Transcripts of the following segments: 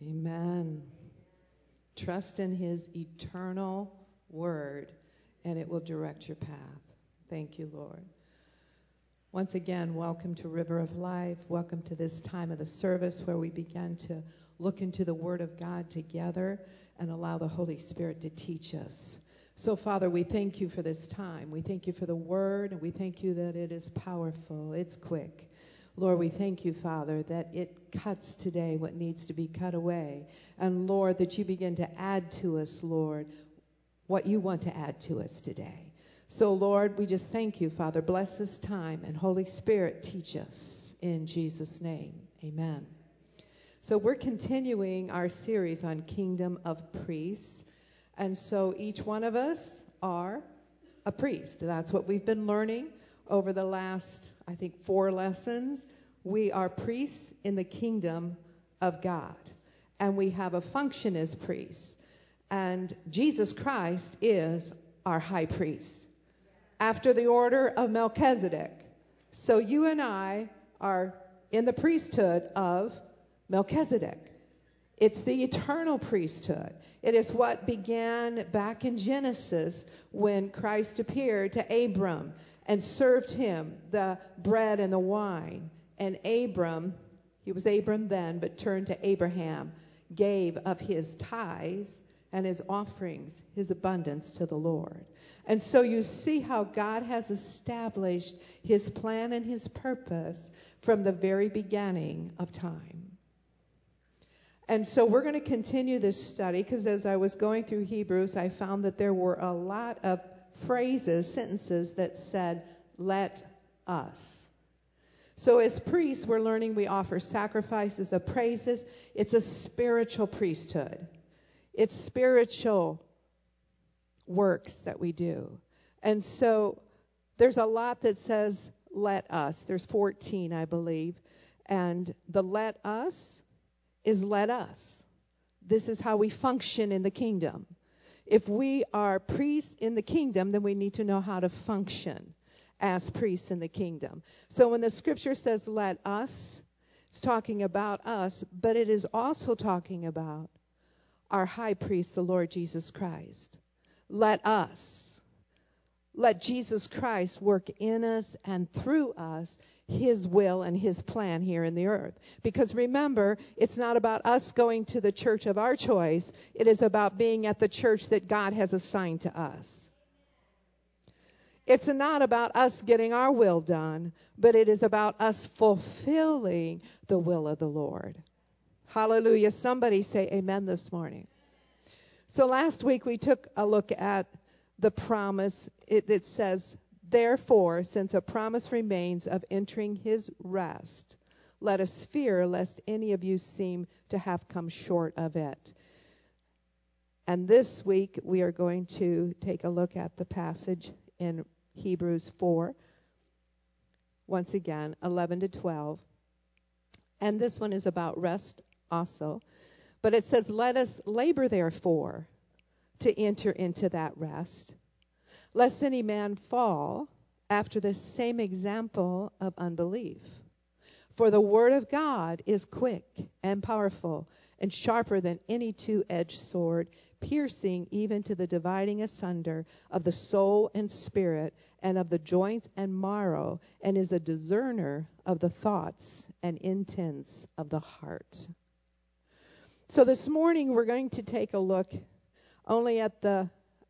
Amen. Trust in his eternal word, and it will direct your path. Thank you, Lord. Once again, welcome to River of Life. Welcome to this time of the service where we begin to look into the Word of God together and allow the Holy Spirit to teach us. So, Father, we thank you for this time. We thank you for the Word, and we thank you that it is powerful. It's quick. Lord, we thank you, Father, that it cuts today what needs to be cut away. And, Lord, that you begin to add to us, Lord, what you want to add to us today. So, Lord, we just thank you, Father. Bless this time, and Holy Spirit, teach us in Jesus' name. Amen. So we're continuing our series on Kingdom of Priests. And so each one of us are a priest. That's what we've been learning over the last, 4 lessons. We are priests in the kingdom of God. And we have a function as priests. And Jesus Christ is our high priest, after the order of Melchizedek. So you and I are in the priesthood of Melchizedek. It's the eternal priesthood. It is what began back in Genesis when Christ appeared to Abram and served him the bread and the wine. And Abram, he was Abram then, but turned to Abraham, gave of his tithes and his offerings, his abundance to the Lord. And so you see how God has established his plan and his purpose from the very beginning of time. And so we're going to continue this study because as I was going through Hebrews, I found that there were a lot of phrases, sentences that said, let us. So as priests, we're learning we offer sacrifices of praises. It's a spiritual priesthood. It's spiritual works that we do. And so there's a lot that says, let us. There's 14, I believe. And the let us is let us. This is how we function in the kingdom. If we are priests in the kingdom, then we need to know how to function as priests in the kingdom. So when the scripture says let us, it's talking about us, but it is also talking about our high priest, the Lord Jesus Christ. Let us. Let Jesus Christ work in us and through us his will and his plan here in the earth. Because remember, it's not about us going to the church of our choice. It is about being at the church that God has assigned to us. It's not about us getting our will done, but it is about us fulfilling the will of the Lord. Hallelujah. Somebody say amen this morning. So last week we took a look at the promise. It says, therefore, since a promise remains of entering his rest, let us fear lest any of you seem to have come short of it. And this week we are going to take a look at the passage in Hebrews 4, once again, 11 to 12. And this one is about rest also. But it says, let us labor therefore to enter into that rest, lest any man fall after the same example of unbelief. For the word of God is quick and powerful and sharper than any two-edged sword, piercing even to the dividing asunder of the soul and spirit and of the joints and marrow, and is a discerner of the thoughts and intents of the heart. So this morning we're going to take a look only at the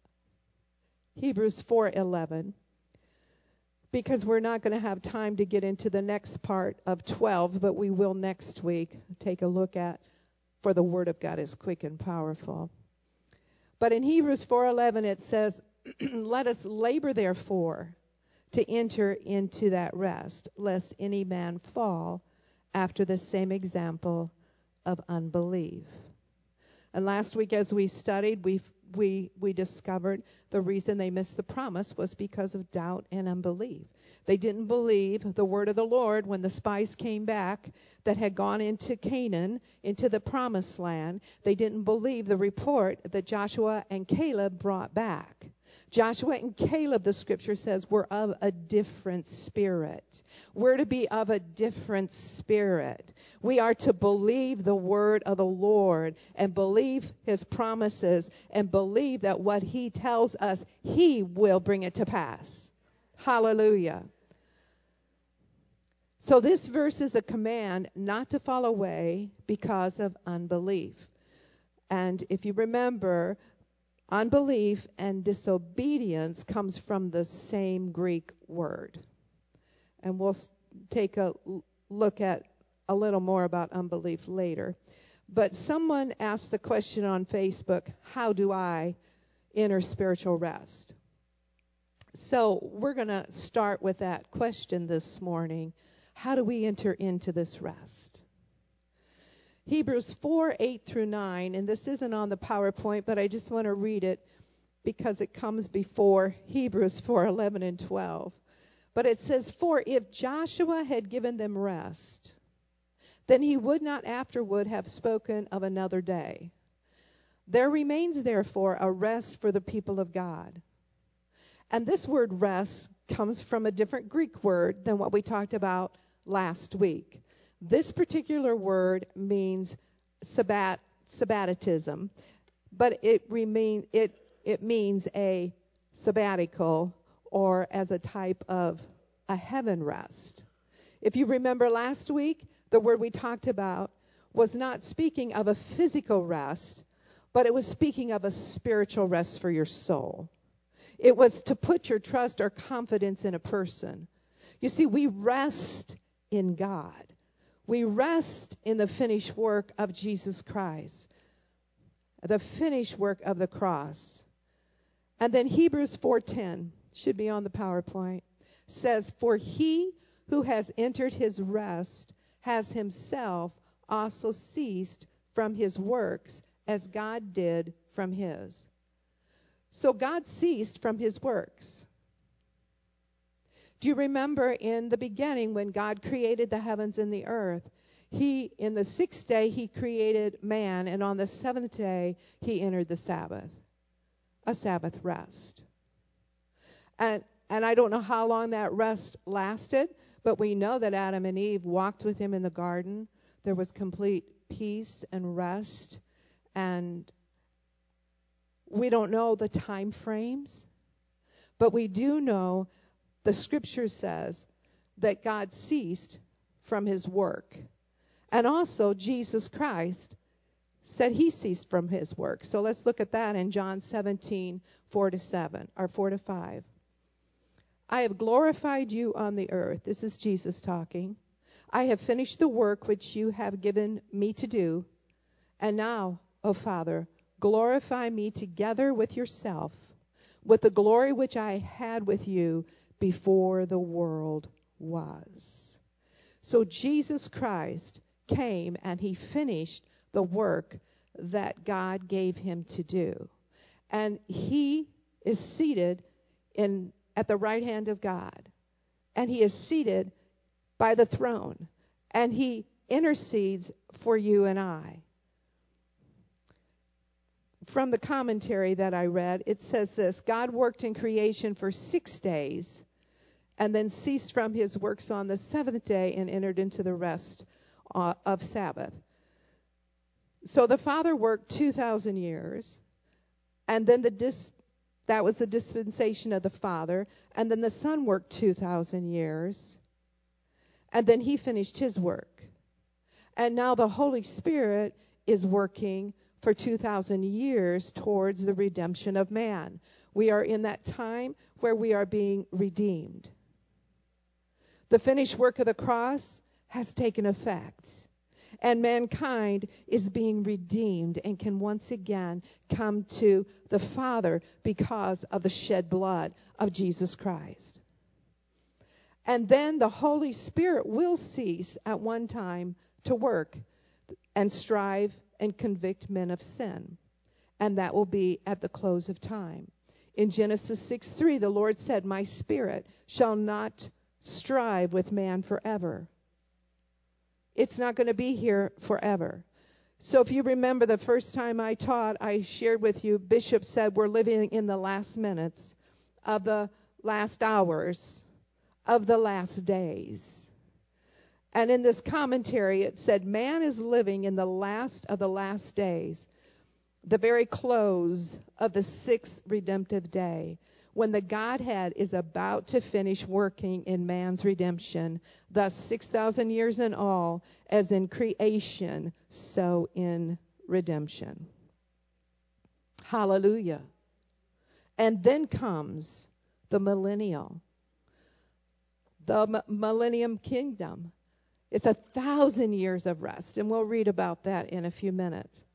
Hebrews 4:11, because we're not going to have time to get into the next part of 12, but we will next week take a look at, for the word of God is quick and powerful. But in Hebrews 4:11 it says, let us labor therefore to enter into that rest, lest any man fall after the same example of unbelief. And last week as we studied, we discovered the reason they missed the promise was because of doubt and unbelief. They didn't believe the word of the Lord when the spies came back that had gone into Canaan, into the promised land. They didn't believe the report that Joshua and Caleb brought back. Joshua and Caleb, the scripture says, were of a different spirit. We're to be of a different spirit. We are to believe the word of the Lord and believe his promises and believe that what he tells us, he will bring it to pass. Hallelujah. So this verse is a command not to fall away because of unbelief. And if you remember, unbelief and disobedience comes from the same Greek word. And we'll take a look at a little more about unbelief later. But someone asked the question on Facebook, how do I enter spiritual rest? So we're going to start with that question this morning. How do we enter into this rest? Hebrews 4:8-9, and this isn't on the PowerPoint, but I just want to read it because it comes before Hebrews 4:11 and 12. But it says, "For if Joshua had given them rest, then he would not afterward have spoken of another day. There remains therefore a rest for the people of God." And this word rest comes from a different Greek word than what we talked about last week. This particular word means sabbaticism, but it means a sabbatical or as a type of a heaven rest. If you remember last week, the word we talked about was not speaking of a physical rest, but it was speaking of a spiritual rest for your soul. It was to put your trust or confidence in a person. You see, we rest in God. We rest in the finished work of Jesus Christ, the finished work of the cross. And then Hebrews 4:10, should be on the PowerPoint, says, "For he who has entered his rest has himself also ceased from his works as God did from his." So God ceased from his works. Do you remember in the beginning when God created the heavens and the earth? In the sixth day, he created man, and on the seventh day, he entered the Sabbath, a Sabbath rest. And I don't know how long that rest lasted, but we know that Adam and Eve walked with him in the garden. There was complete peace and rest, and we don't know the time frames, but we do know the scripture says that God ceased from his work. And also Jesus Christ said he ceased from his work. So let's look at that in John 17:4-7 or 4-5. "I have glorified you on the earth." This is Jesus talking. "I have finished the work which you have given me to do. And now, O Father, glorify me together with yourself, with the glory which I had with you before the world was." So Jesus Christ came and he finished the work that God gave him to do. And he is seated at the right hand of God. And he is seated by the throne. And he intercedes for you and I. From the commentary that I read, it says this: God worked in creation for 6 days and then ceased from his works on the seventh day and entered into the rest of Sabbath. So the Father worked 2,000 years, and then that was the dispensation of the Father, and then the Son worked 2,000 years, and then he finished his work. And now the Holy Spirit is working for 2,000 years towards the redemption of man. We are in that time where we are being redeemed. The finished work of the cross has taken effect, and mankind is being redeemed and can once again come to the Father because of the shed blood of Jesus Christ. And then the Holy Spirit will cease at one time to work and strive and convict men of sin. And that will be at the close of time. In Genesis 6:3, the Lord said, "My spirit shall not strive with man forever." It's not going to be here forever. So if you remember the first time I taught, I shared with you, Bishop said we're living in the last minutes of the last hours of the last days. And in this commentary, it said, man is living in the last of the last days, the very close of the sixth redemptive day, when the Godhead is about to finish working in man's redemption, thus 6,000 years in all, as in creation, so in redemption. Hallelujah. And then comes the millennial, the millennium kingdom. It's 1,000 years of rest, and we'll read about that in a few minutes.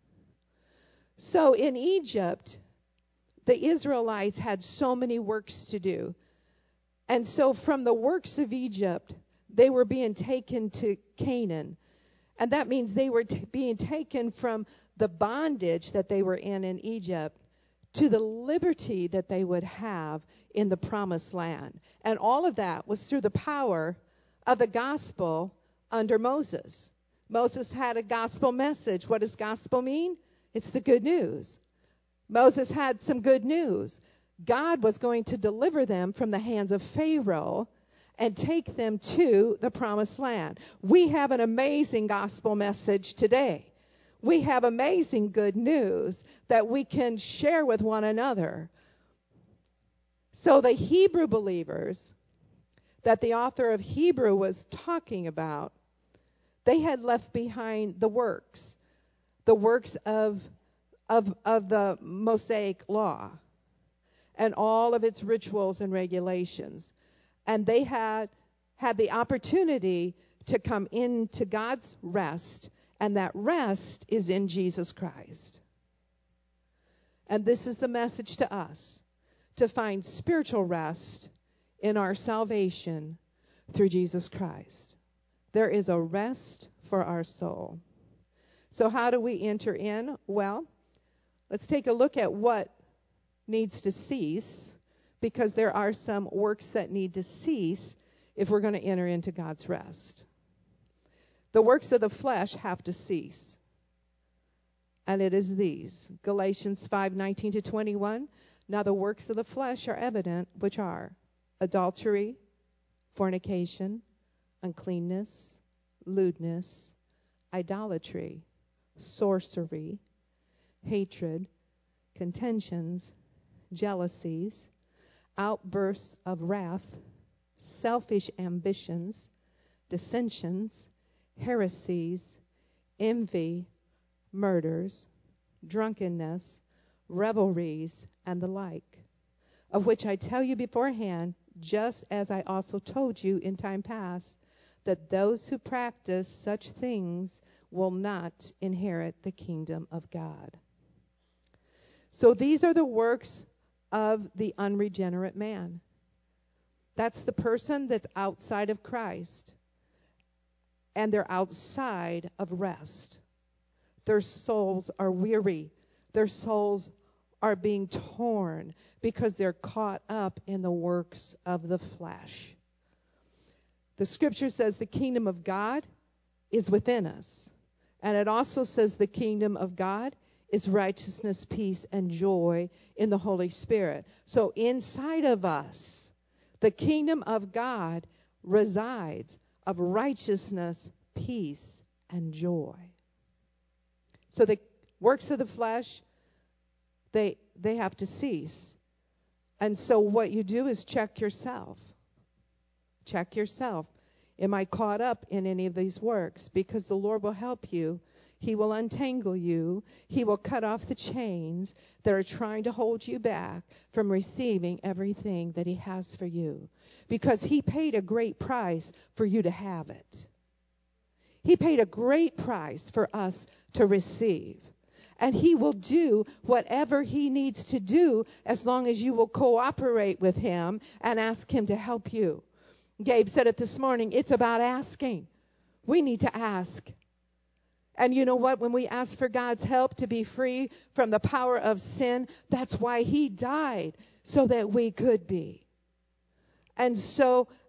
So in Egypt, the Israelites had so many works to do. And so from the works of Egypt, they were being taken to Canaan. And that means they were being taken from the bondage that they were in Egypt to the liberty that they would have in the promised land. And all of that was through the power of the gospel under Moses. Moses had a gospel message. What does gospel mean? It's the good news. Moses had some good news. God was going to deliver them from the hands of Pharaoh and take them to the promised land. We have an amazing gospel message today. We have amazing good news that we can share with one another. So the Hebrew believers that the author of Hebrew was talking about, they had left behind the works of the Mosaic law and all of its rituals and regulations. And they had the opportunity to come into God's rest, and that rest is in Jesus Christ. And this is the message to us, to find spiritual rest in our salvation through Jesus Christ. There is a rest for our soul. So how do we enter in? Well, let's take a look at what needs to cease, because there are some works that need to cease if we're going to enter into God's rest. The works of the flesh have to cease. And it is these. Galatians 5:19-21. Now the works of the flesh are evident, which are adultery, fornication, uncleanness, lewdness, idolatry, sorcery, hatred, contentions, jealousies, outbursts of wrath, selfish ambitions, dissensions, heresies, envy, murders, drunkenness, revelries, and the like, of which I tell you beforehand, just as I also told you in time past, that those who practice such things will not inherit the kingdom of God. So these are the works of the unregenerate man. That's the person that's outside of Christ, and they're outside of rest. Their souls are weary. Their souls are being torn because they're caught up in the works of the flesh. The scripture says the kingdom of God is within us. And it also says the kingdom of God is righteousness, peace, and joy in the Holy Spirit. So inside of us, the kingdom of God resides of righteousness, peace, and joy. So the works of the flesh, they have to cease. And so what you do is check yourself. Check yourself. Am I caught up in any of these works? Because the Lord will help you. He will untangle you. He will cut off the chains that are trying to hold you back from receiving everything that He has for you. Because He paid a great price for you to have it. He paid a great price for us to receive. And He will do whatever He needs to do as long as you will cooperate with Him and ask Him to help you. Gabe said it this morning. It's about asking. We need to ask. And you know what? When we ask for God's help to be free from the power of sin, that's why He died, so that we could be. And so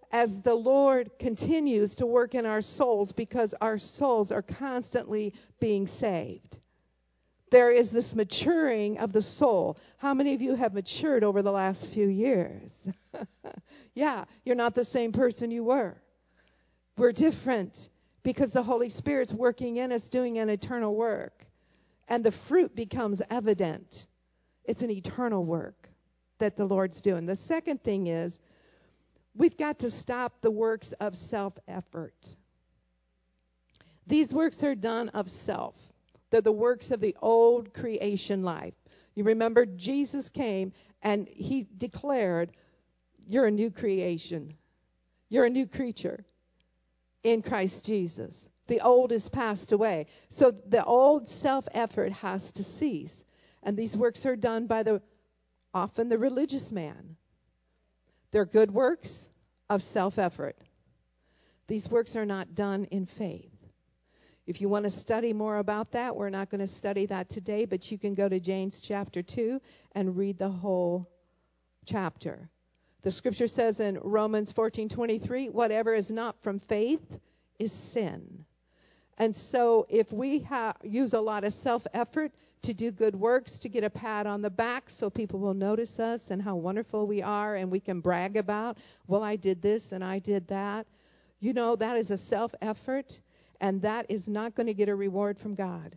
as the Lord continues to work in our souls, because our souls are constantly being saved, there is this maturing of the soul. How many of you have matured over the last few years? Yeah, you're not the same person you were. We're different because the Holy Spirit's working in us, doing an eternal work. And the fruit becomes evident. It's an eternal work that the Lord's doing. The second thing is, we've got to stop the works of self-effort. These works are done of self. They're the works of the old creation life. You remember Jesus came and he declared, you're a new creation. You're a new creature in Christ Jesus. The old is passed away. So the old self-effort has to cease. And these works are done by often the religious man. They're good works of self-effort. These works are not done in faith. If you want to study more about that, we're not going to study that today, but you can go to James chapter 2 and read the whole chapter. The scripture says in Romans 14:23, whatever is not from faith is sin. And so if we use a lot of self-effort to do good works, to get a pat on the back so people will notice us and how wonderful we are, and we can brag about, well, I did this and I did that. You know, that is a self-effort, and that is not going to get a reward from God.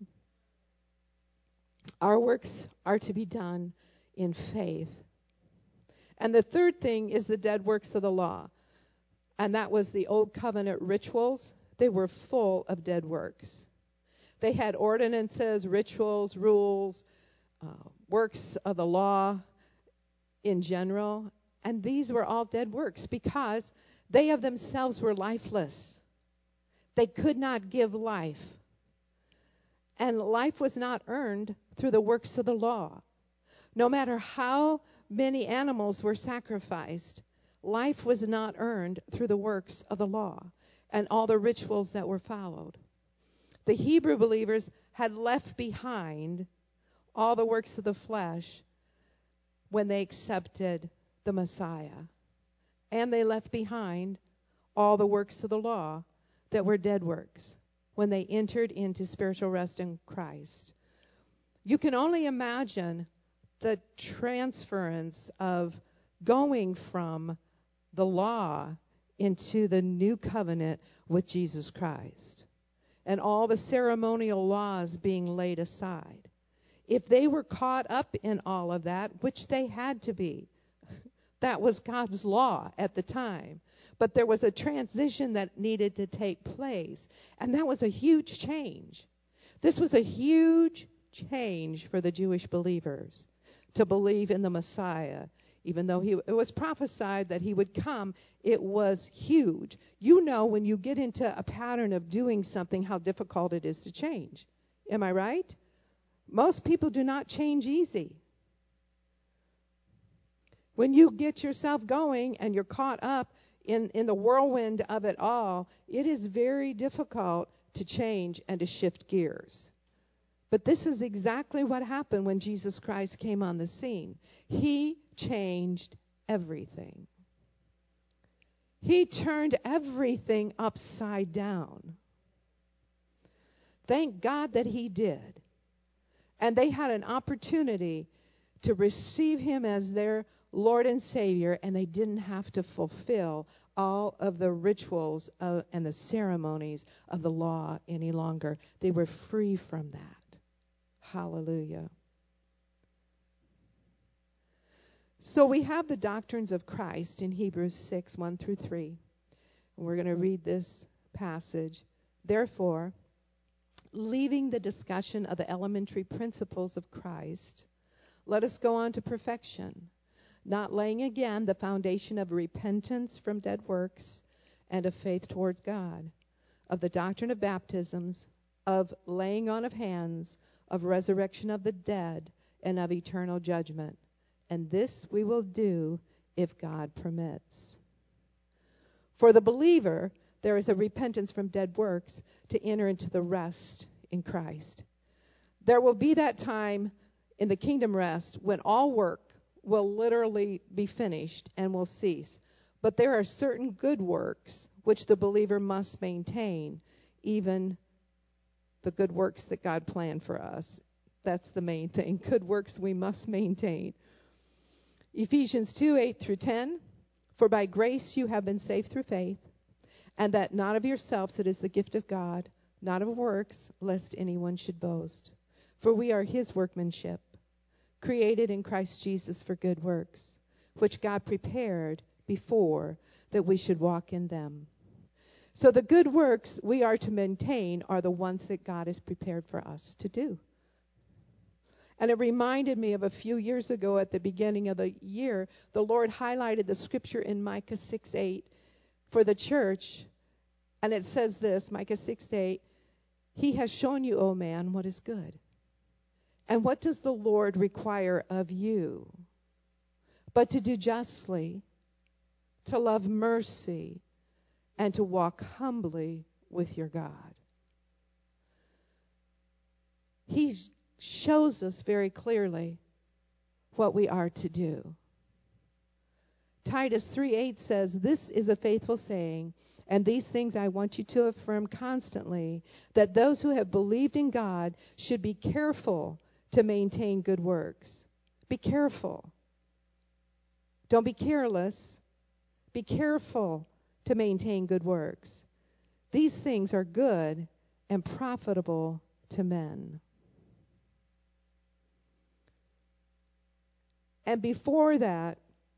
Our works are to be done in faith. And the third thing is the dead works of the law. And that was the old covenant rituals. They were full of dead works. They had ordinances, rituals, rules, works of the law in general. And these were all dead works because they of themselves were lifeless. They could not give life. And life was not earned through the works of the law. No matter how many animals were sacrificed, life was not earned through the works of the law and all the rituals that were followed. The Hebrew believers had left behind all the works of the flesh when they accepted the Messiah. And they left behind all the works of the law that were dead works when they entered into spiritual rest in Christ. You can only imagine the transference of going from the law into the new covenant with Jesus Christ and all the ceremonial laws being laid aside. If they were caught up in all of that, which they had to be, that was God's law at the time. But there was a transition that needed to take place, and that was a huge change. This was a huge change for the Jewish believers to believe in the Messiah. Even though it was prophesied that he would come, it was huge. You know, when you get into a pattern of doing something, how difficult it is to change. Am I right? Most people do not change easy. When you get yourself going and you're caught up in the whirlwind of it all, it is very difficult to change and to shift gears. But this is exactly what happened when Jesus Christ came on the scene. He changed everything. He turned everything upside down. Thank God that he did. And they had an opportunity to receive him as their Lord and Savior, and they didn't have to fulfill all of the rituals and the ceremonies of the law any longer. They were free from that. Hallelujah. So we have the doctrines of Christ in Hebrews 6, 1 through 3. And we're going to read this passage. Therefore, leaving the discussion of the elementary principles of Christ, let us go on to perfection, not laying again the foundation of repentance from dead works and of faith towards God, of the doctrine of baptisms, of laying on of hands, of resurrection of the dead, and of eternal judgment. And this we will do if God permits. For the believer, there is a repentance from dead works to enter into the rest in Christ. There will be that time in the kingdom rest when all work will literally be finished and will cease. But there are certain good works which the believer must maintain, even the good works that God planned for us. That's the main thing. Good works we must maintain. Ephesians 2:8-10. For by grace you have been saved through faith, and that not of yourselves, it is the gift of God, not of works, lest anyone should boast. For we are his workmanship, created in Christ Jesus for good works, which God prepared before that we should walk in them. So the good works we are to maintain are the ones that God has prepared for us to do. And it reminded me of a few years ago at the beginning of the year, the Lord highlighted the scripture in Micah 6:8 for the church. And it says this, Micah 6:8, He has shown you, O man, what is good. And what does the Lord require of you? But to do justly, to love mercy, and to walk humbly with your God. He shows us very clearly what we are to do. Titus 3:8 says, This is a faithful saying, and these things I want you to affirm constantly, that those who have believed in God should be careful to maintain good works. Be careful. Don't be careless. Be careful to maintain good works. These things are good and profitable to men. And before that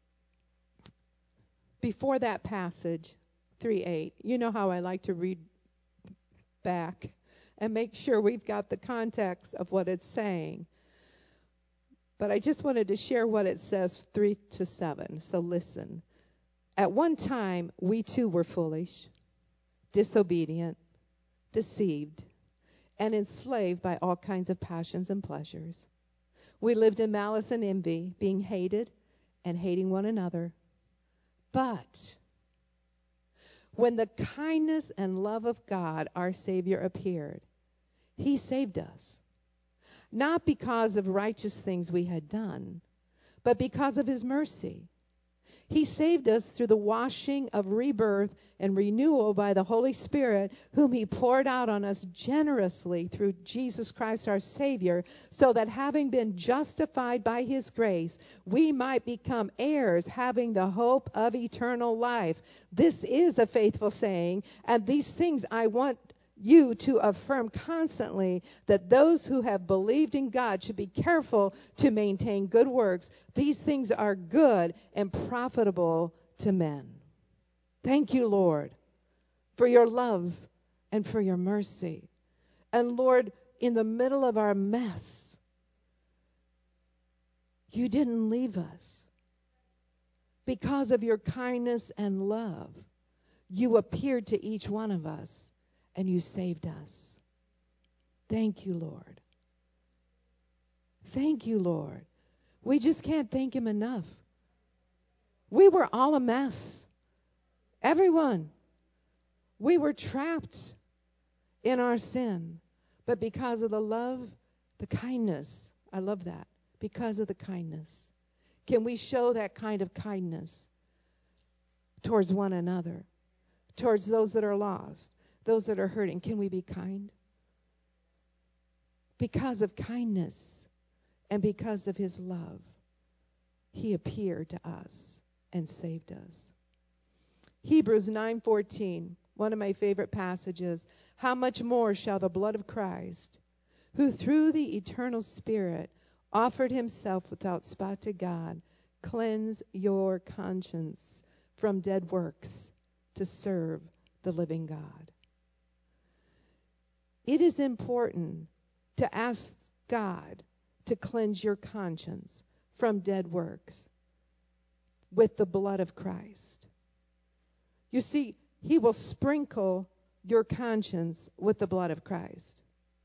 passage, 3:8, you know how I like to read back and make sure we've got the context of what it's saying. But I just wanted to share what it says 3-7. So listen. At one time, we too were foolish, disobedient, deceived, and enslaved by all kinds of passions and pleasures. We lived in malice and envy, being hated and hating one another. But when the kindness and love of God, our Savior, appeared, He saved us, not because of righteous things we had done, but because of His mercy. He saved us through the washing of rebirth and renewal by the Holy Spirit, whom He poured out on us generously through Jesus Christ our Savior, so that having been justified by His grace, we might become heirs, having the hope of eternal life. This is a faithful saying, and these things I want you to affirm constantly, that those who have believed in God should be careful to maintain good works. These things are good and profitable to men. Thank you, Lord, for your love and for your mercy. And Lord, in the middle of our mess, you didn't leave us. Because of your kindness and love, you appeared to each one of us. And you saved us. Thank you, Lord. Thank you, Lord. We just can't thank Him enough. We were all a mess. Everyone. We were trapped in our sin. But because of the love, the kindness, I love that. Because of the kindness. Can we show that kind of kindness towards one another? Towards those that are lost? Those that are hurting, can we be kind? Because of kindness and because of His love, He appeared to us and saved us. Hebrews 9:14, one of my favorite passages. How much more shall the blood of Christ, who through the eternal Spirit offered Himself without spot to God, cleanse your conscience from dead works to serve the living God. It is important to ask God to cleanse your conscience from dead works with the blood of Christ. You see, He will sprinkle your conscience with the blood of Christ.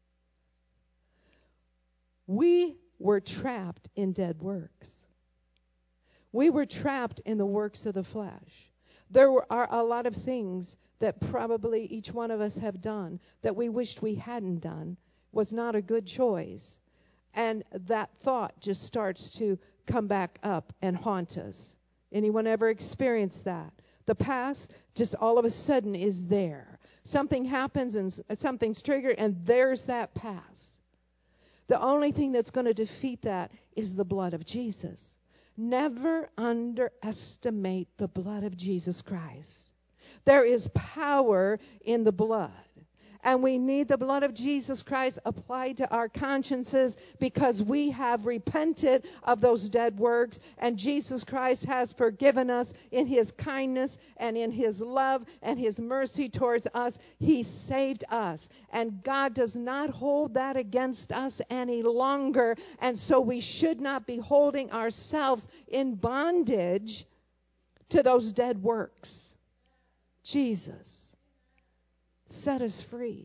We were trapped in dead works. We were trapped in the works of the flesh. There are a lot of things that probably each one of us have done that we wished we hadn't done, was not a good choice. And that thought just starts to come back up and haunt us. Anyone ever experienced that? The past just all of a sudden is there. Something happens and something's triggered, and there's that past. The only thing that's going to defeat that is the blood of Jesus. Never underestimate the blood of Jesus Christ. There is power in the blood. And we need the blood of Jesus Christ applied to our consciences because we have repented of those dead works. And Jesus Christ has forgiven us in his kindness and in his love and his mercy towards us. He saved us. And God does not hold that against us any longer. And so we should not be holding ourselves in bondage to those dead works. Jesus set us free.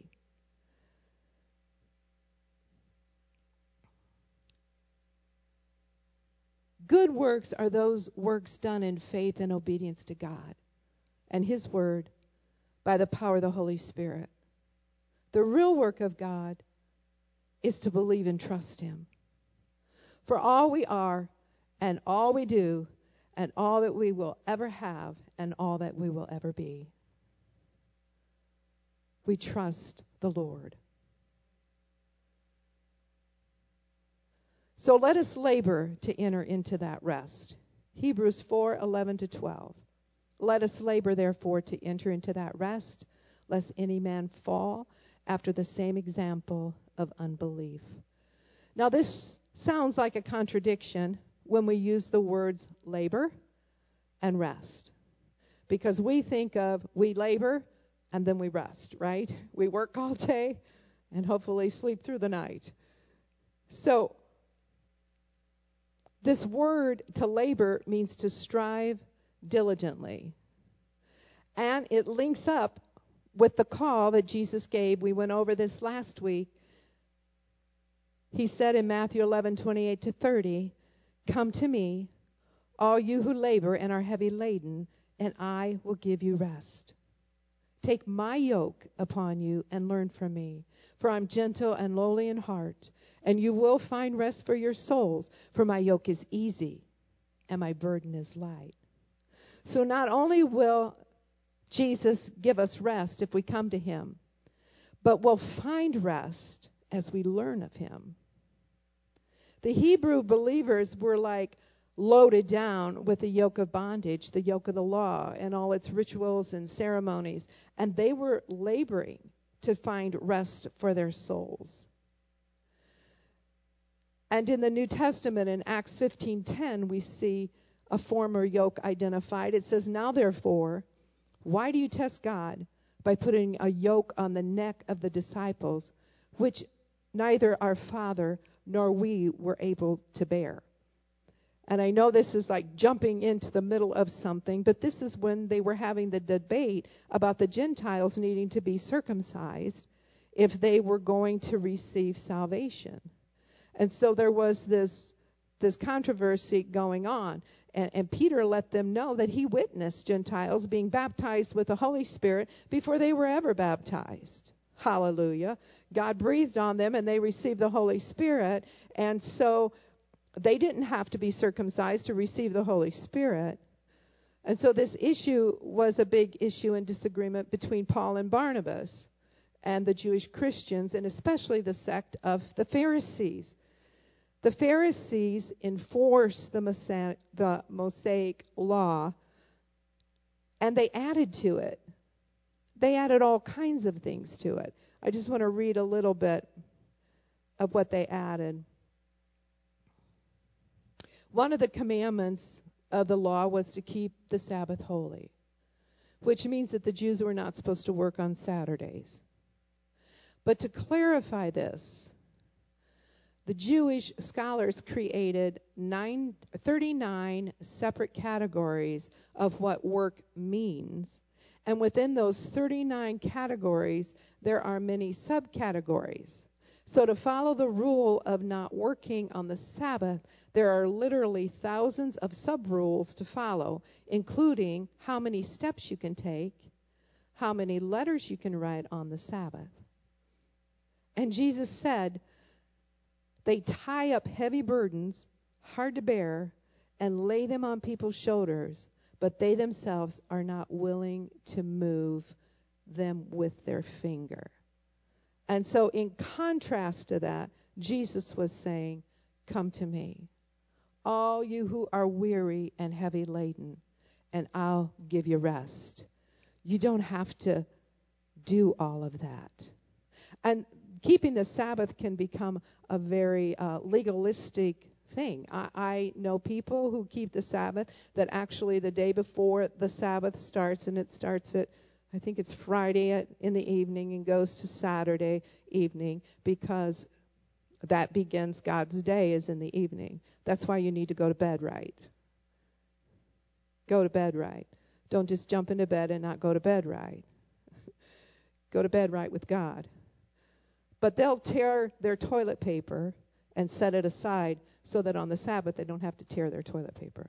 Good works are those works done in faith and obedience to God and his word by the power of the Holy Spirit. The real work of God is to believe and trust him. For all we are and all we do and all that we will ever have and all that we will ever be, we trust the Lord. So let us labor to enter into that rest. Hebrews 4:11-12. Let us labor, therefore, to enter into that rest, lest any man fall after the same example of unbelief. Now, this sounds like a contradiction when we use the words labor and rest. Because we think of we labor and then we rest, right? We work all day and hopefully sleep through the night. So this word to labor means to strive diligently. And it links up with the call that Jesus gave. We went over this last week. He said in Matthew 11:28-30, "Come to me, all you who labor and are heavy laden, and I will give you rest. Take my yoke upon you and learn from me, for I'm gentle and lowly in heart, and you will find rest for your souls, for my yoke is easy and my burden is light." So not only will Jesus give us rest if we come to him, but we'll find rest as we learn of him. The Hebrew believers were like loaded down with the yoke of bondage, the yoke of the law, and all its rituals and ceremonies. And they were laboring to find rest for their souls. And in the New Testament, in Acts 15:10, we see a former yoke identified. It says, "Now therefore, why do you test God by putting a yoke on the neck of the disciples, which neither our father nor we were able to bear?" And I know this is like jumping into the middle of something, but this is when they were having the debate about the Gentiles needing to be circumcised if they were going to receive salvation. And so there was this controversy going on. And Peter let them know that he witnessed Gentiles being baptized with the Holy Spirit before they were ever baptized. Hallelujah. God breathed on them and they received the Holy Spirit. And so they didn't have to be circumcised to receive the Holy Spirit. And so this issue was a big issue and disagreement between Paul and Barnabas and the Jewish Christians, and especially the sect of the Pharisees. The Pharisees enforced the Mosaic law, and they added to it. They added all kinds of things to it. I just want to read a little bit of what they added. One of the commandments of the law was to keep the Sabbath holy, which means that the Jews were not supposed to work on Saturdays. But to clarify this, the Jewish scholars created 39 separate categories of what work means. And within those 39 categories, there are many subcategories. So to follow the rule of not working on the Sabbath, there are literally thousands of sub-rules to follow, including how many steps you can take, how many letters you can write on the Sabbath. And Jesus said, they tie up heavy burdens, hard to bear, and lay them on people's shoulders, but they themselves are not willing to move them with their finger. And so in contrast to that, Jesus was saying, come to me, all you who are weary and heavy laden, and I'll give you rest. You don't have to do all of that. And keeping the Sabbath can become a very legalistic thing. I know people who keep the Sabbath that actually the day before the Sabbath starts, and it starts at, I think it's Friday in the evening and goes to Saturday evening, because that begins God's day is in the evening. That's why you need to go to bed right. Go to bed right. Don't just jump into bed and not go to bed right. Go to bed right with God. But they'll tear their toilet paper and set it aside so that on the Sabbath they don't have to tear their toilet paper.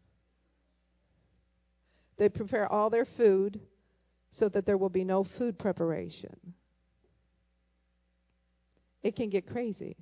They prepare all their food so that there will be no food preparation. It can get crazy.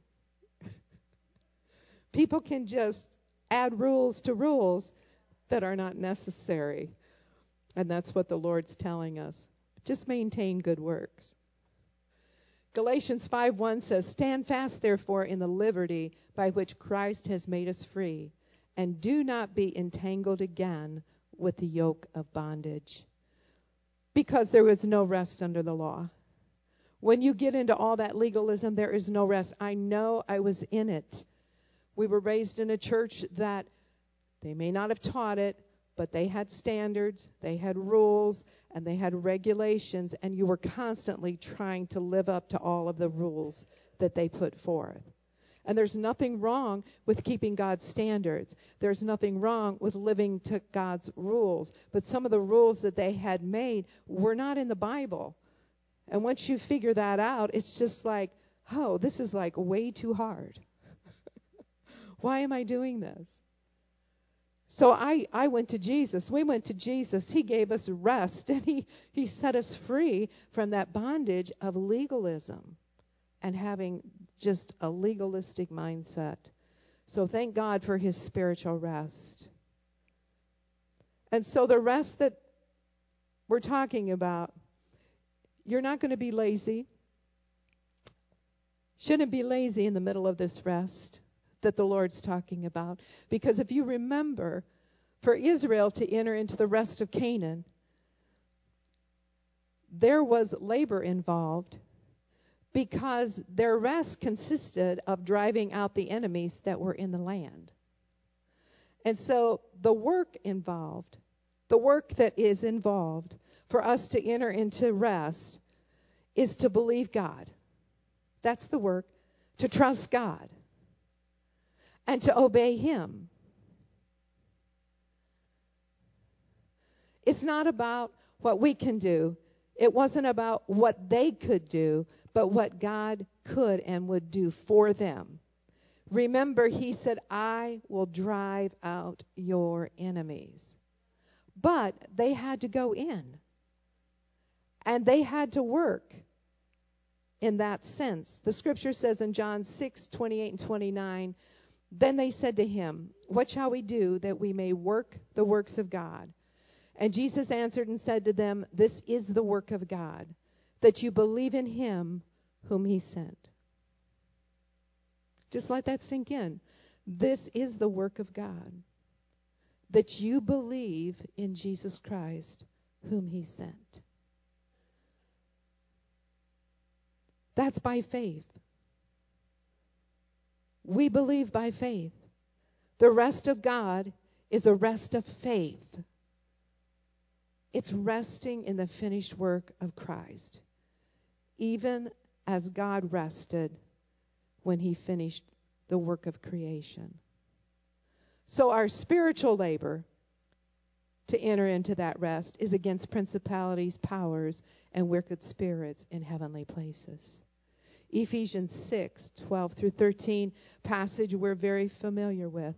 People can just add rules to rules that are not necessary. And that's what the Lord's telling us. Just maintain good works. Galatians 5:1 says, stand fast, therefore, in the liberty by which Christ has made us free, and do not be entangled again with the yoke of bondage. Because there is no rest under the law. When you get into all that legalism, there is no rest. I know, I was in it. We were raised in a church that they may not have taught it, but they had standards, they had rules, and they had regulations, and you were constantly trying to live up to all of the rules that they put forth. And there's nothing wrong with keeping God's standards. There's nothing wrong with living to God's rules. But some of the rules that they had made were not in the Bible. And once you figure that out, it's just like, oh, this is like way too hard. Why am I doing this? So I went to Jesus. We went to Jesus. He gave us rest, and he set us free from that bondage of legalism and having just a legalistic mindset. So thank God for his spiritual rest. And so the rest that we're talking about, you're not going to be lazy. Shouldn't be lazy in the middle of this rest that the Lord's talking about. Because if you remember, for Israel to enter into the rest of Canaan, there was labor involved, because their rest consisted of driving out the enemies that were in the land. And so the work involved, the work that is involved for us to enter into rest is to believe God. That's the work, to trust God and to obey him. It's not about what we can do. It wasn't about what they could do, but what God could and would do for them. Remember, he said, I will drive out your enemies. But they had to go in. And they had to work in that sense. The scripture says in John 6:28 and 29, then they said to him, what shall we do that we may work the works of God? And Jesus answered and said to them, this is the work of God, that you believe in him whom he sent. Just let that sink in. This is the work of God, that you believe in Jesus Christ whom he sent. That's by faith. We believe by faith. The rest of God is a rest of faith. It's resting in the finished work of Christ, even as God rested when he finished the work of creation. So our spiritual labor to enter into that rest is against principalities, powers, and wicked spirits in heavenly places. Ephesians 6:12 through 13 passage we're very familiar with.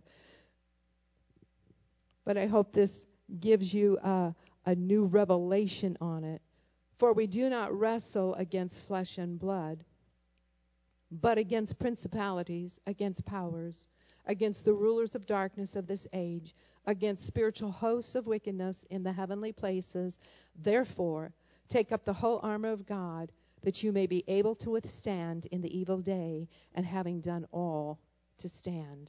But I hope this gives you a new revelation on it. For we do not wrestle against flesh and blood, but against principalities, against powers, against the rulers of darkness of this age, against spiritual hosts of wickedness in the heavenly places. Therefore, take up the whole armor of God, that you may be able to withstand in the evil day, and having done all, to stand.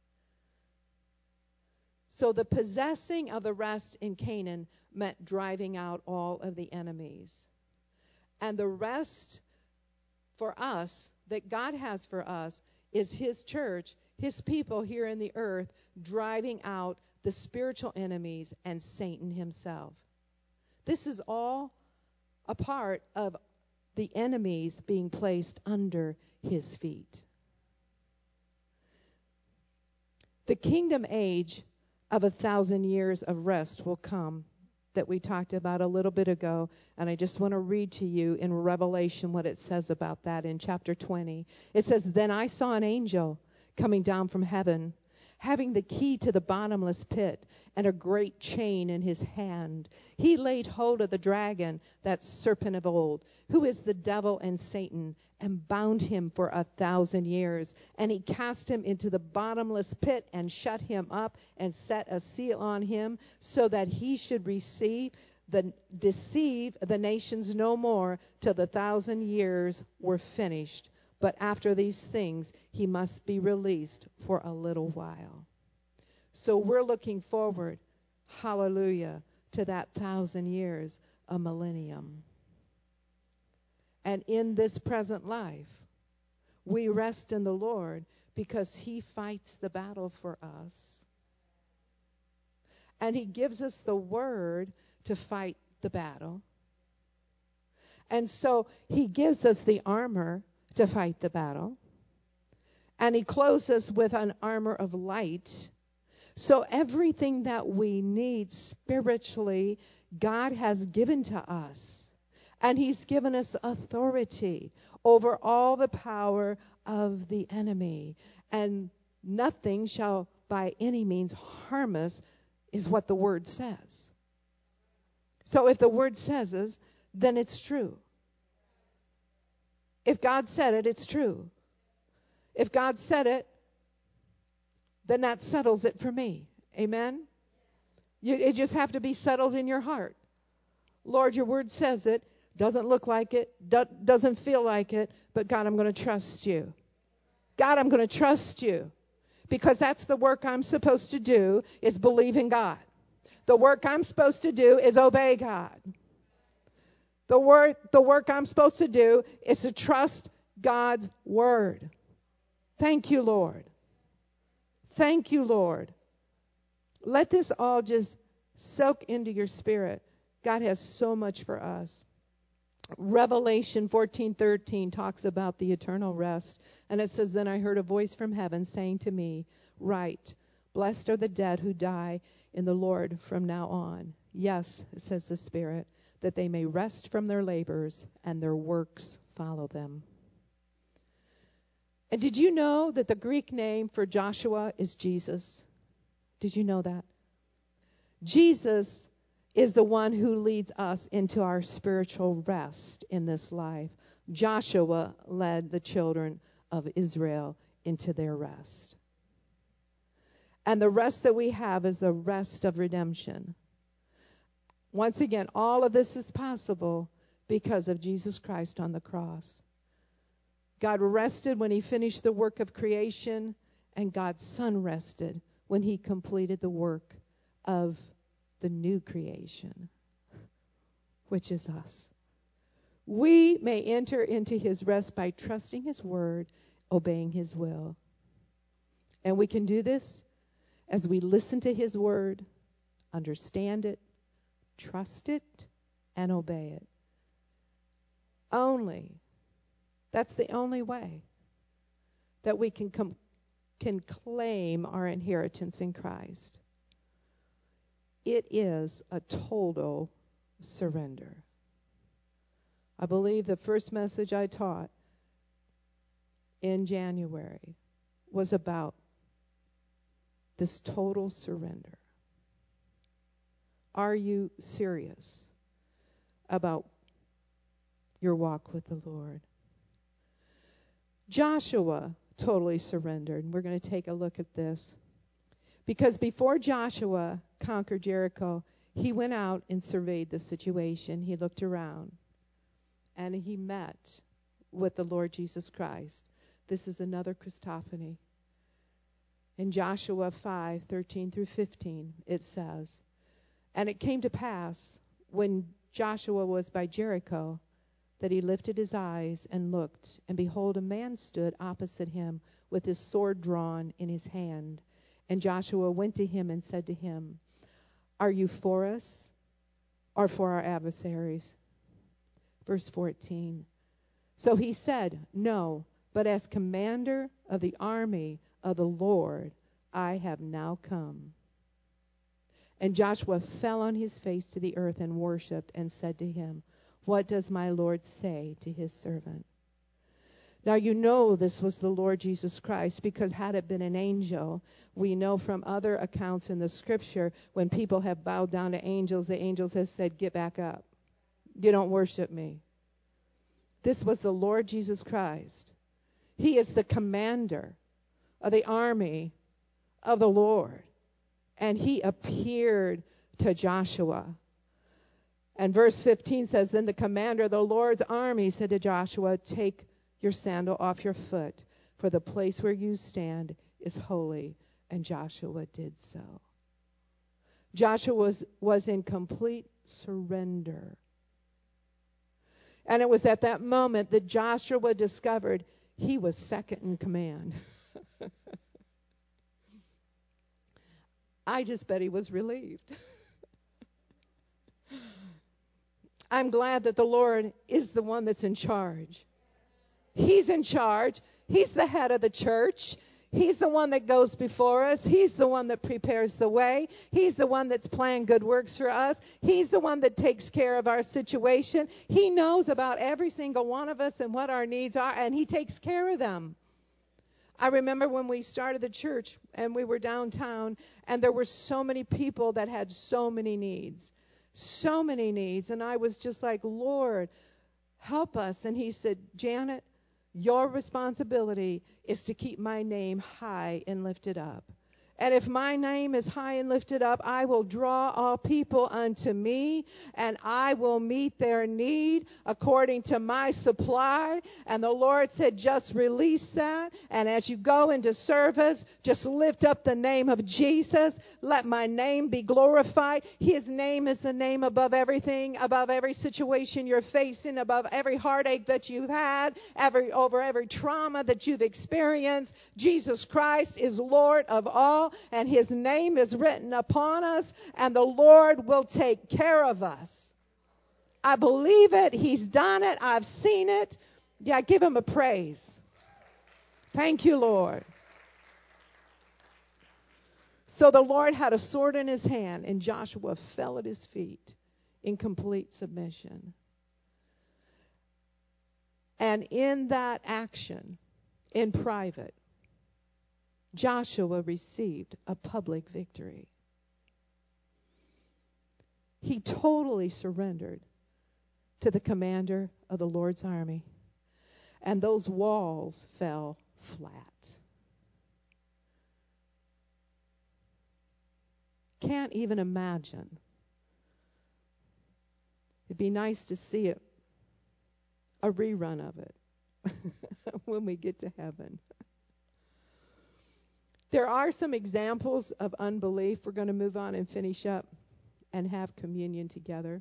So the possessing of the rest in Canaan meant driving out all of the enemies. And the rest for us that God has for us is his church, his people here in the earth, driving out the spiritual enemies and Satan himself. This is all a part of the enemies being placed under his feet. The kingdom age of 1,000 years of rest will come, that we talked about a little bit ago, and I just want to read to you in Revelation what it says about that in chapter 20. It says, "Then I saw an angel coming down from heaven, having the key to the bottomless pit and a great chain in his hand. He laid hold of the dragon, that serpent of old, who is the devil and Satan, and bound him for 1,000 years. And he cast him into the bottomless pit and shut him up and set a seal on him, so that he should deceive the nations no more till the 1,000 years were finished. But after these things, he must be released for a little while." So we're looking forward, hallelujah, to that 1,000 years, a millennium. And in this present life, we rest in the Lord because he fights the battle for us. And he gives us the word to fight the battle. And so he gives us the armor to fight the battle. And he clothes us with an armor of light. So everything that we need spiritually, God has given to us. And he's given us authority over all the power of the enemy. And nothing shall by any means harm us, is what the word says. So if the word says it, then it's true. If God said it, it's true. If God said it, then that settles it for me. Amen? It just have to be settled in your heart. Lord, your word says it. Doesn't look like it. Doesn't feel like it. But God, I'm going to trust you. God, I'm going to trust you. Because that's the work I'm supposed to do, is believe in God. The work I'm supposed to do is obey God. The work I'm supposed to do is to trust God's word. Thank you, Lord. Thank you, Lord. Let this all just soak into your spirit. God has so much for us. Revelation 14:13 talks about the eternal rest. And it says, "Then I heard a voice from heaven saying to me, 'Write, blessed are the dead who die in the Lord from now on. Yes,' says the Spirit, 'that they may rest from their labors and their works follow them.'" And did you know that the Greek name for Joshua is Jesus? Did you know that? Jesus is the one who leads us into our spiritual rest in this life. Joshua led the children of Israel into their rest. And the rest that we have is a rest of redemption. Once again, all of this is possible because of Jesus Christ on the cross. God rested when he finished the work of creation, and God's Son rested when he completed the work of the new creation, which is us. We may enter into his rest by trusting his word, obeying his will. And we can do this as we listen to his word, understand it, trust it, and obey it. That's the only way that we can claim our inheritance in Christ. It is a total surrender. I believe the first message I taught in January was about this total surrender. Are you serious about your walk with the Lord? Joshua totally surrendered. We're going to take a look at this. Because before Joshua conquered Jericho, he went out and surveyed the situation. He looked around, and he met with the Lord Jesus Christ. This is another Christophany. In Joshua 5:13 through 15, it says, "And it came to pass, when Joshua was by Jericho, that he lifted his eyes and looked, and behold, a man stood opposite him with his sword drawn in his hand. And Joshua went to him and said to him, 'Are you for us or for our adversaries?' Verse 14. So he said, 'No, but as commander of the army of the Lord, I have now come.' And Joshua fell on his face to the earth and worshipped and said to him, 'What does my Lord say to his servant?'" Now you know this was the Lord Jesus Christ, because had it been an angel, we know from other accounts in the scripture, when people have bowed down to angels, the angels have said, "Get back up. You don't worship me." This was the Lord Jesus Christ. He is the commander of the army of the Lord. And he appeared to Joshua. And verse 15 says, "Then the commander of the Lord's army said to Joshua, 'Take your sandal off your foot, for the place where you stand is holy.' And Joshua did so." Joshua was in complete surrender. And it was at that moment that Joshua discovered he was second in command. I just bet he was relieved. I'm glad that the Lord is the one that's in charge. He's in charge. He's the head of the church. He's the one that goes before us. He's the one that prepares the way. He's the one that's planned good works for us. He's the one that takes care of our situation. He knows about every single one of us and what our needs are, and he takes care of them. I remember when we started the church and we were downtown, and there were so many people that had so many needs. So many needs. And I was just like, "Lord, help us." And he said, "Janet, your responsibility is to keep my name high and lifted up. And if my name is high and lifted up, I will draw all people unto me, and I will meet their need according to my supply." And the Lord said, just release that. And as you go into service, just lift up the name of Jesus. Let my name be glorified. His name is the name above everything, above every situation you're facing, above every heartache that you've had, over every trauma that you've experienced. Jesus Christ is Lord of all, and his name is written upon us, and the Lord will take care of us. I believe it. He's done it. I've seen it. Yeah, give him a praise. Thank you, Lord. So the Lord had a sword in his hand, and Joshua fell at his feet in complete submission. And in that action, in private, Joshua received a public victory. He totally surrendered to the commander of the Lord's army, and those walls fell flat. Can't even imagine. It'd be nice to see it, a rerun of it, when we get to heaven. There are some examples of unbelief. We're going to move on and finish up and have communion together.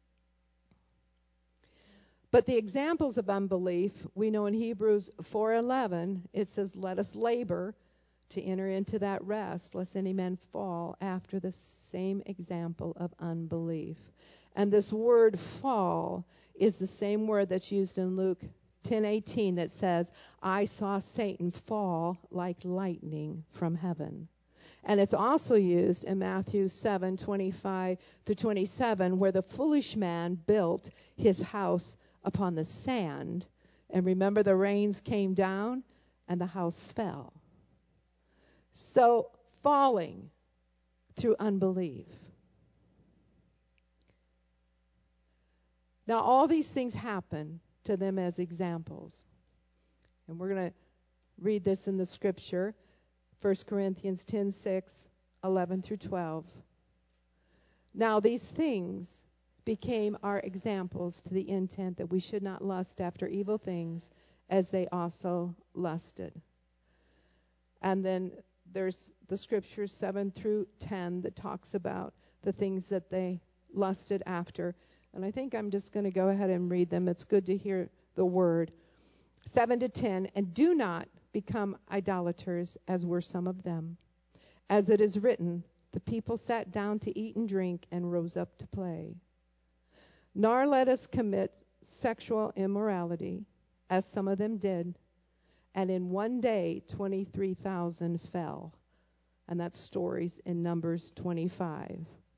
But the examples of unbelief, we know in Hebrews 4:11, it says, "Let us labor to enter into that rest, lest any man fall after the same example of unbelief." And this word fall is the same word that's used in Luke 10:18 that says, "I saw Satan fall like lightning from heaven." And it's also used in Matthew 7:25-27, where the foolish man built his house upon the sand. And remember, the rains came down and the house fell. So falling through unbelief. Now, all these things happen to them as examples. And we're going to read this in the scripture, 1 Corinthians 10:6, 11 through 12. Now these things became our examples to the intent that we should not lust after evil things as they also lusted. And then there's the scriptures 7 through 10 that talks about the things that they lusted after. And I think I'm just going to go ahead and read them. It's good to hear the word. 7 to 10, and do not become idolaters, as were some of them. As it is written, the people sat down to eat and drink and rose up to play. Nor let us commit sexual immorality, as some of them did, and in one day 23,000 fell. And that's stories in Numbers 25.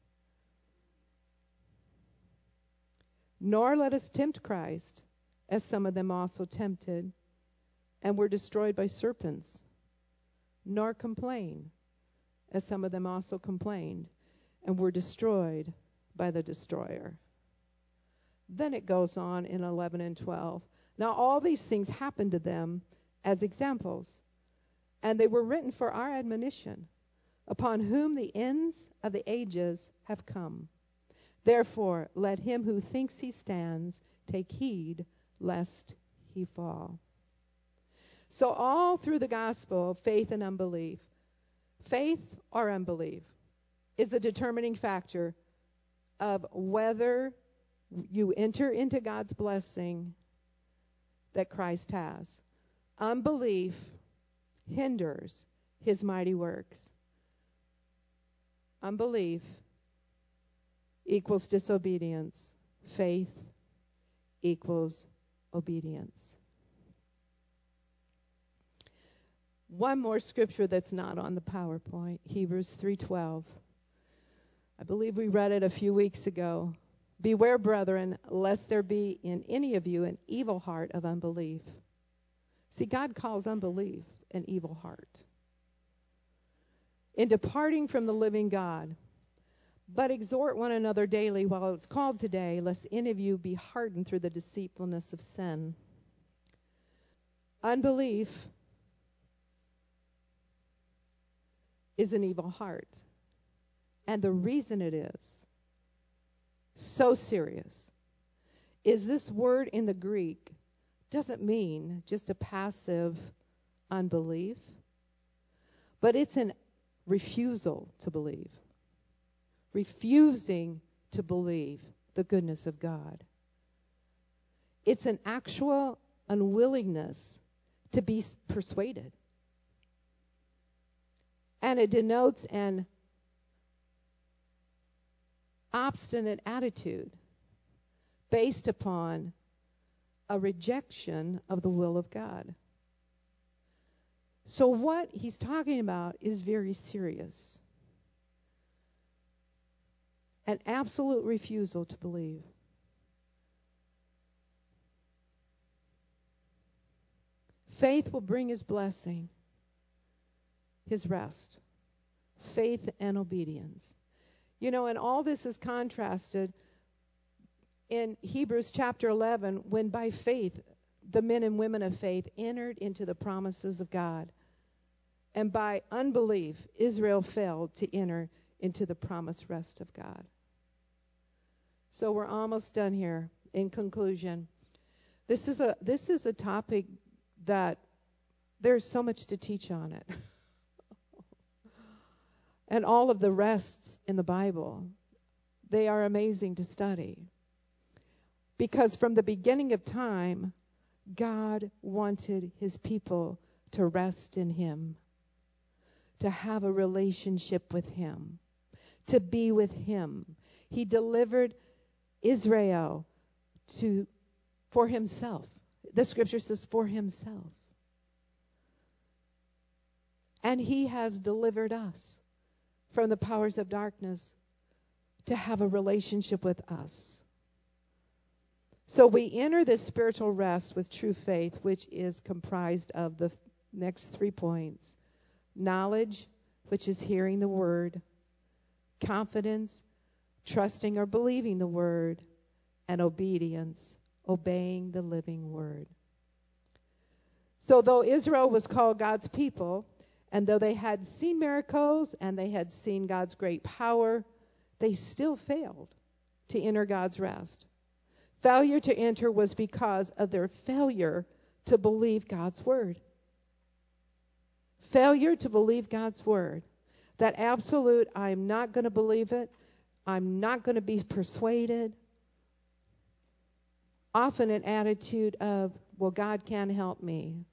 Nor let us tempt Christ, as some of them also tempted, and were destroyed by serpents. Nor complain, as some of them also complained, and were destroyed by the destroyer. Then it goes on in 11 and 12. Now all these things happened to them as examples, and they were written for our admonition, upon whom the ends of the ages have come. Therefore, let him who thinks he stands take heed lest he fall. So all through the gospel, faith and unbelief, faith or unbelief is the determining factor of whether you enter into God's blessing that Christ has. Unbelief hinders his mighty works. Unbelief equals disobedience. Faith equals obedience. One more scripture that's not on the PowerPoint, Hebrews 3:12. I believe we read it a few weeks ago. Beware, brethren, lest there be in any of you an evil heart of unbelief. See, God calls unbelief an evil heart. In departing from the living God, but exhort one another daily while it's called today, lest any of you be hardened through the deceitfulness of sin. Unbelief is an evil heart. And the reason it is so serious is this word in the Greek doesn't mean just a passive unbelief, but it's an refusal to believe. Refusing to believe the goodness of God. It's an actual unwillingness to be persuaded. And it denotes an obstinate attitude based upon a rejection of the will of God. So what he's talking about is very serious. An absolute refusal to believe. Faith will bring his blessing, his rest. Faith and obedience. You know, and all this is contrasted in Hebrews chapter 11, when by faith the men and women of faith entered into the promises of God. And by unbelief, Israel failed to enter into the promised rest of God. So we're almost done here. In conclusion, this is a topic that there's so much to teach on it. And all of the rests in the Bible, they are amazing to study. Because from the beginning of time, God wanted his people to rest in him, to have a relationship with him, to be with him. He delivered Israel for himself. The scripture says for himself. And he has delivered us from the powers of darkness to have a relationship with us. So we enter this spiritual rest with true faith, which is comprised of the next 3 points. Knowledge, which is hearing the word. Confidence, trusting or believing the word. And obedience, obeying the living word. So though Israel was called God's people, and though they had seen miracles and they had seen God's great power, they still failed to enter God's rest. Failure to enter was because of their failure to believe God's word. Failure to believe God's word. That absolute, I'm not going to believe it. I'm not going to be persuaded. Often an attitude of, well, God can't help me,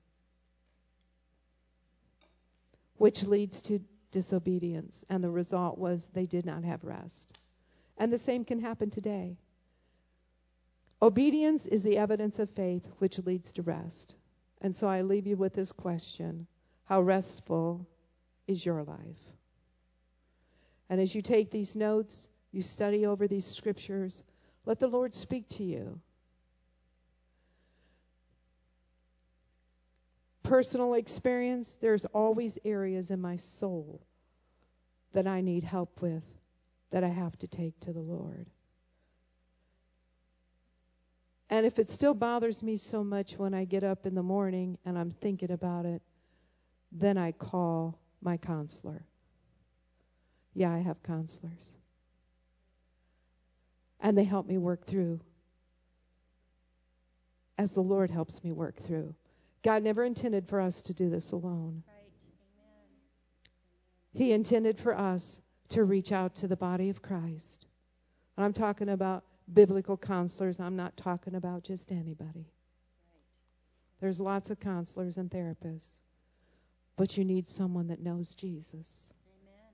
which leads to disobedience. And the result was they did not have rest. And the same can happen today. Obedience is the evidence of faith, which leads to rest. And so I leave you with this question: how restful is your life? And as you take these notes, you study over these scriptures, let the Lord speak to you. Personal experience, there's always areas in my soul that I need help with, that I have to take to the Lord. And if it still bothers me so much when I get up in the morning and I'm thinking about it, then I call my counselor. Yeah, I have counselors. And they help me work through as the Lord helps me work through. God never intended for us to do this alone. Right. Amen. He intended for us to reach out to the body of Christ. And I'm talking about biblical counselors. I'm not talking about just anybody. Right. There's lots of counselors and therapists. But you need someone that knows Jesus. Amen.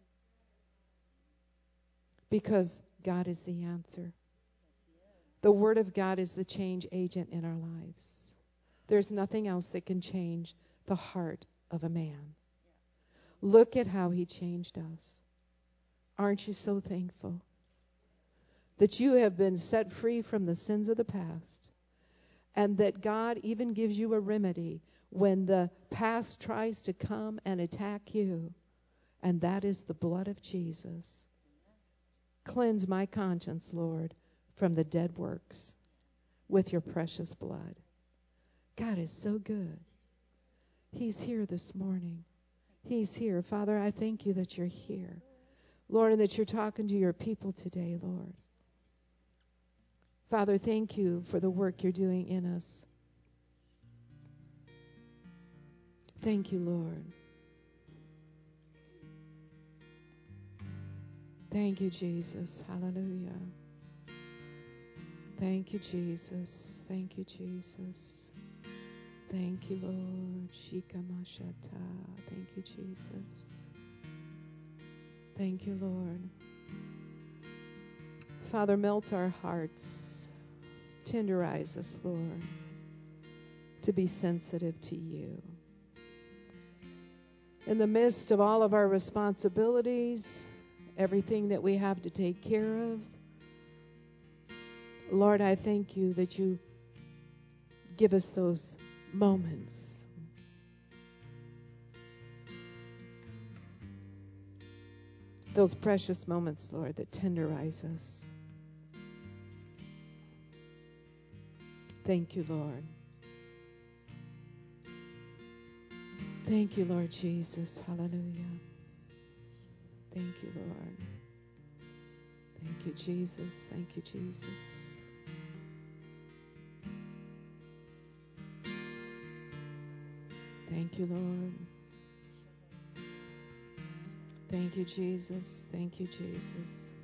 Because God is the answer. Yes, He is. The Word of God is the change agent in our lives. There's nothing else that can change the heart of a man. Yeah. Look at how He changed us. Aren't you so thankful that you have been set free from the sins of the past, and that God even gives you a remedy when the past tries to come and attack you, and that is the blood of Jesus. Cleanse my conscience, Lord, from the dead works with your precious blood. God is so good. He's here this morning. He's here. Father, I thank you that you're here, Lord, and that you're talking to your people today, Lord. Father, thank you for the work you're doing in us. Thank you, Lord. Thank you, Jesus. Hallelujah. Thank you, Jesus. Thank you, Jesus. Thank you, Lord. Shikamashata. Thank you, Jesus. Thank you, Lord. Father, melt our hearts. Tenderize us, Lord, to be sensitive to you. In the midst of all of our responsibilities, everything that we have to take care of, Lord, I thank you that you give us those moments. Those precious moments, Lord, that tenderize us. Thank you, Lord. Thank you, Lord Jesus. Hallelujah. Thank you, Lord. Thank you, Jesus. Thank you, Jesus. Thank you, Lord. Thank you, Jesus. Thank you, Jesus.